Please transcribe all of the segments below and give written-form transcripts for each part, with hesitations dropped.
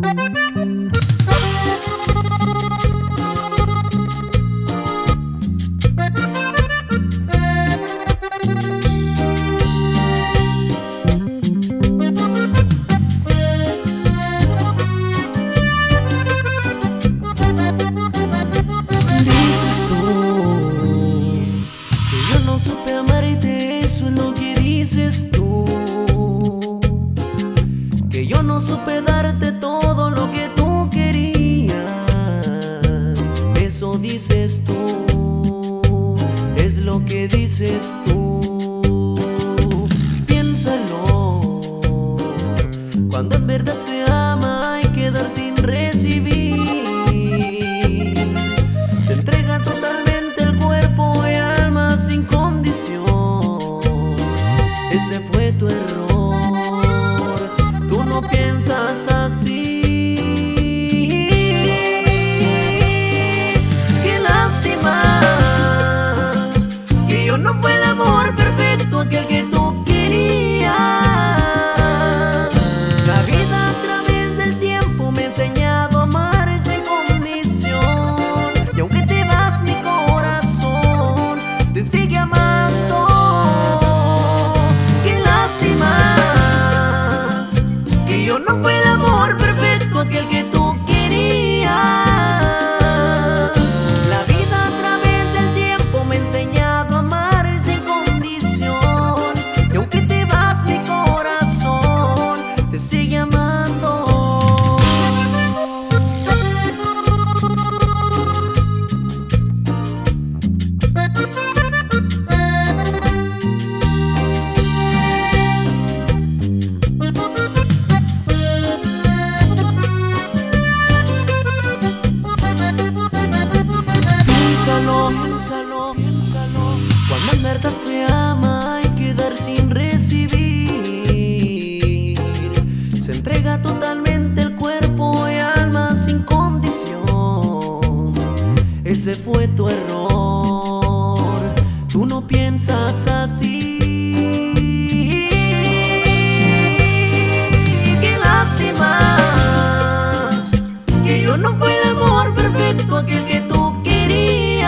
Dices tú que yo no supe amarte, eso es lo que dices tú. Que yo no supe darte todo lo que tú querías, eso dices tú, es lo que dices tú. Piénsalo, cuando en verdad se ama hay que dar sin recibir. Se entrega totalmente el cuerpo y alma sin condición. Ese fue tu error, tú no piensas así. Qué lástima que yo no fue el amor perfecto, aquel que tú querías. La vida a través del tiempo me ha enseñado a amar sin condición. Y aunque te vas, mi corazón te sigue amando. Qué lástima que yo no fue el amor perfecto, aquel que tú querías. La vida a través del tiempo me ha enseñado a amar sin condición. Y aunque te vas, mi corazón te sigue amando. Piénsalo, piénsalo, piénsalo. Cuando en verdad te ama hay que dar sin recibir. Se entrega totalmente el cuerpo y alma sin condición. Ese fue tu error, tú no piensas así. Qué lástima que yo no fue el amor perfecto, aquel que tú querías.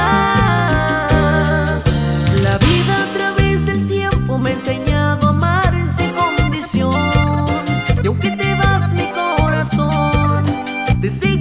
La vida a través del tiempo me ha enseñado a amar sin condición. Y aunque te vas, mi corazón te sigue